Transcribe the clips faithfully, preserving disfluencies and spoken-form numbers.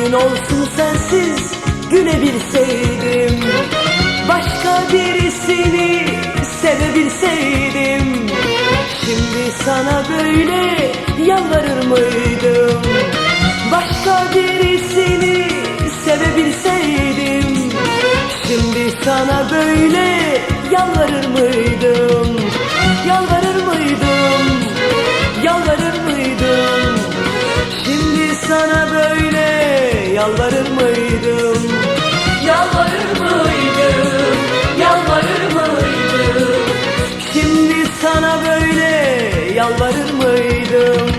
Yemin olsun sensiz gülebilseydim, başka birisini sevebilseydim, şimdi sana böyle yalvarır mıydım? Başka birisini sevebilseydim, şimdi sana böyle yalvarır mıydım? Yalvarır mıydım? Yalvarır mıydım? Şimdi sana böyle yalvarır mıydım? Yalvarır mıydım? Yalvarır mıydım? Şimdi sana böyle yalvarır mıydım?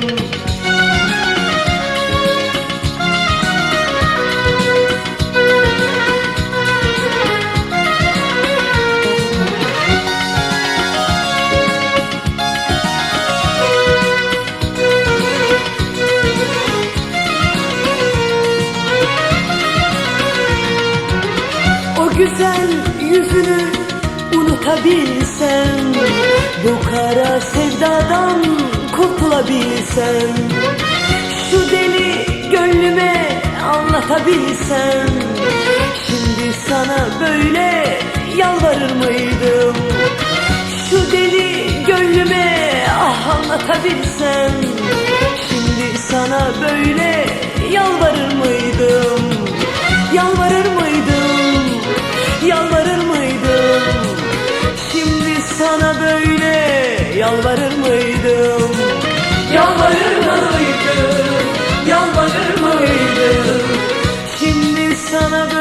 Güzel yüzünü unutabilsem, bu kara sevdadan kurtulabilsem, şu deli gönlüme anlatabilsem, şimdi sana böyle yalvarır mıydım? Şu deli gönlüme ah anlatabilsem, şimdi sana böyle yalvarır mıydım? Yalvarır mıydım? Yalvarır mıydım? Şimdi sana böyle yalvarır mıydım? Yalvarır mıydım? Yalvarır mıydım? Şimdi sana böyle